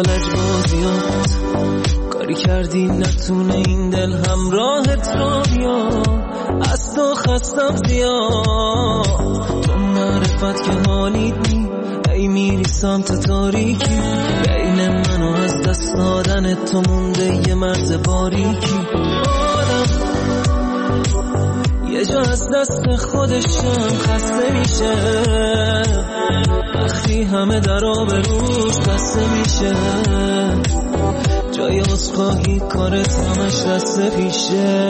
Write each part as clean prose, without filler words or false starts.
لجبازیات کاری کردی نتونه این دل همراهت را بیا. از تو خستم زیاد تو معرفت که حالیت نی ای میری سمت تاریکی. بین من و از دست دادن تو مونده یه مرز باریکی. آدم یه جا از دست خودشم خسته میشه وقتی همه در آبروش بسته میشه. جای عذرخواهی کارت همش دست پیشه.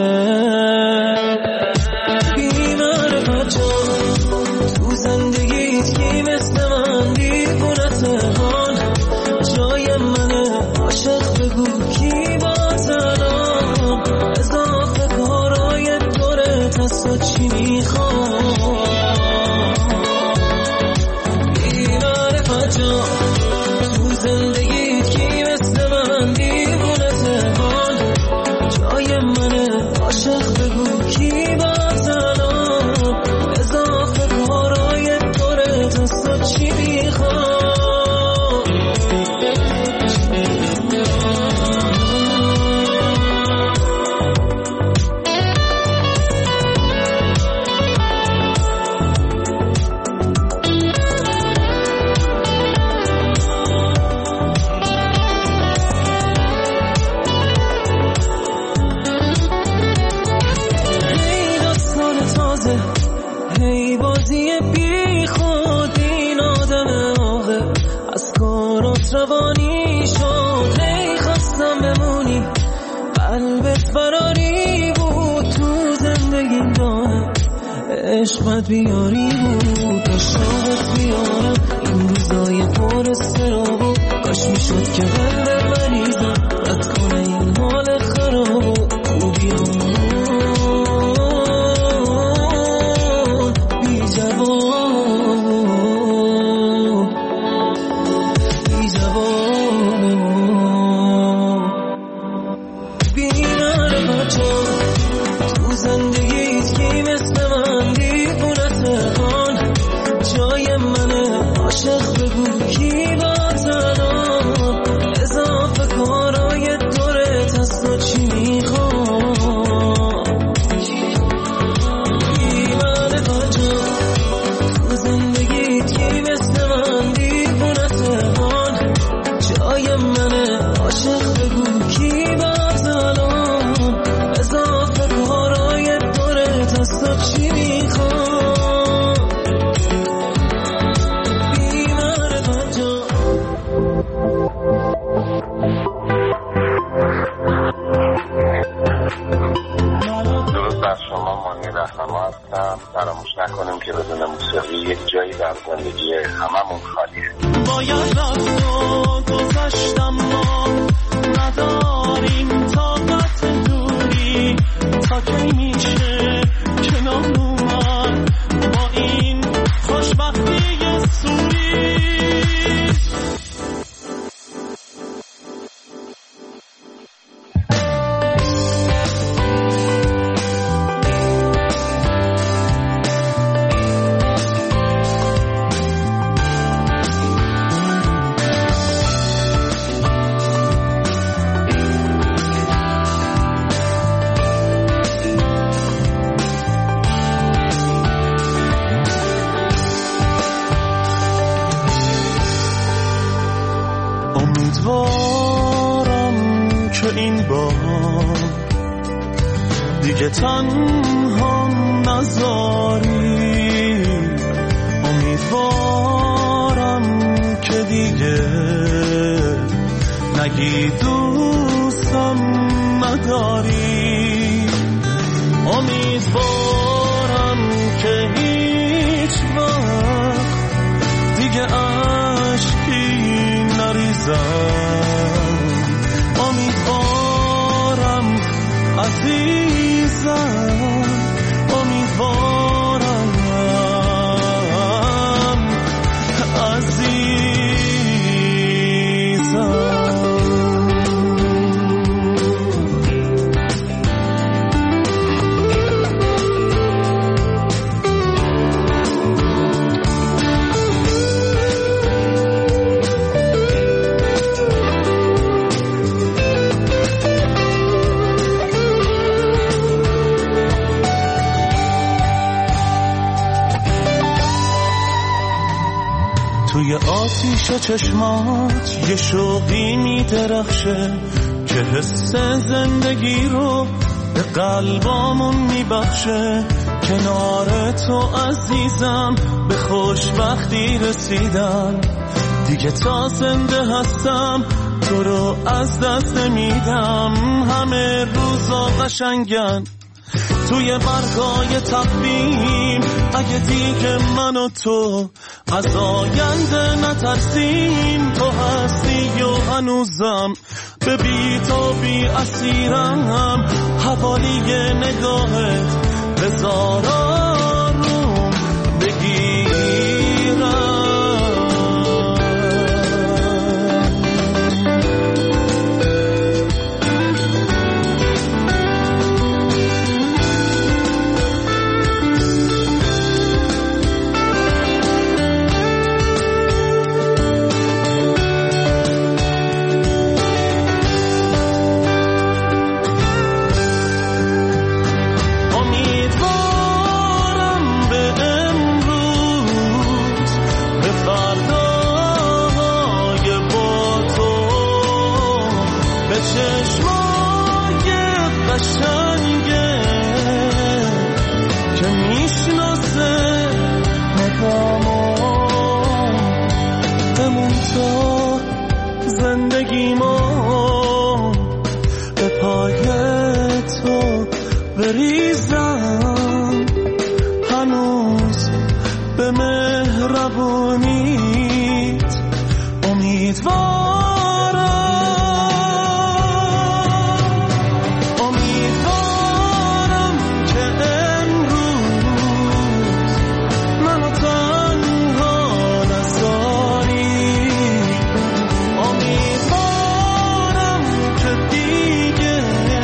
بی‌معرفت جان تو زندگیت کی مثل من دیوونته حال. جای منه عاشق بگو کی با تنام. اضافه کارای دورت از تو چی میخوام. بی‌معرفت جان تو زندگیت کی مثل من دیوونته حال. جای منه عاشق بگو کی با تنام. اضافه کارای دورت از تو چی میخوام. هی بازی بی خود این آدم آقه از کارات روانی شد. هی خواستم بمونی قلبت فراری بود تو زندگیم داره عشقت بیاری بود. داشتمت بیارم این روزای پر استرابو کاش میشد که قلب مریضم رد کنه این حال خرابو. خوبیام فراموش نکنیم که بدون موسیقی یک جایی در زندگی هممون خالیه. باید رفت و گذشتم ما نداریم طاقت دوری. تا کی میشه کنار اومد با این خوشبختی سوری. امیدوارم که این بار دیگه تنها نذاری. امیدوارم که دیگه نگی دوستم نداری. امیدوارم که هیچ وقت دیگه عشقی نریزم. امیدوارم عزیزم امیدوارم عزیزم. توی آتیش چشمات یه شوقی میدرخشه که حس زندگی رو به قلبامون میبخشه. کنار تو عزیزم به خوشبختی رسیدم، دیگه تا زنده هستم تو رو از دست نمیدم. همه روزا قشنگن توی برگای تقویم، اگه دیگه من و تو از آینده نترسیم. تو هستی و هنوزم به بی‌تابی اسیرم، حوالی نگاهت بذار آروم بگیرم. بریزم هنوز به مهربونیت امیدوارم که امروز منو تنها نذاری. امیدوارم که دیگه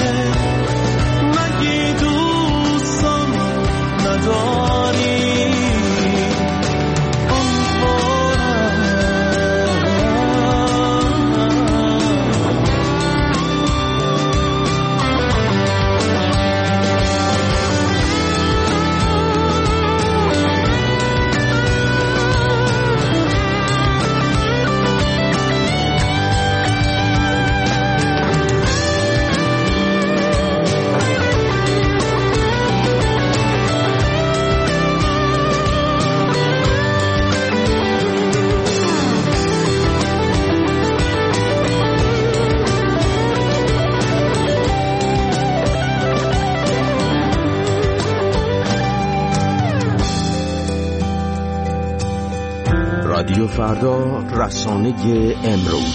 رادیو فردا، رسانه امروز.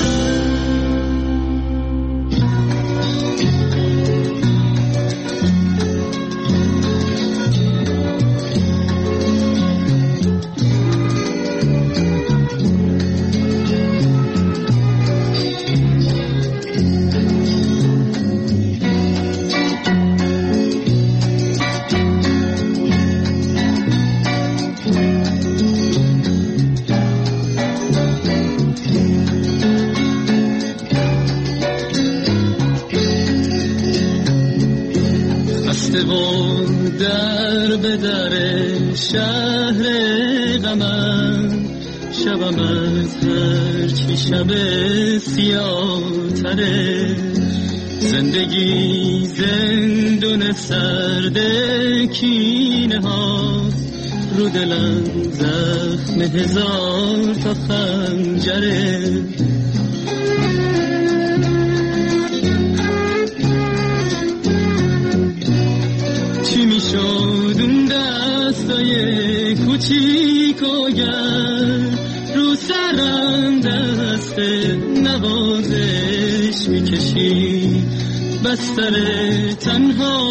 در به در شهر غمم، شبم از هر چی شب سیاه تره. زندگی زندون سرد کینه هاست، رو دلم زخم هزار تا خنجره. چی میشد اون دستای کوچیک و گرم، رو سرم دست نوازش میکشی، بستر تنها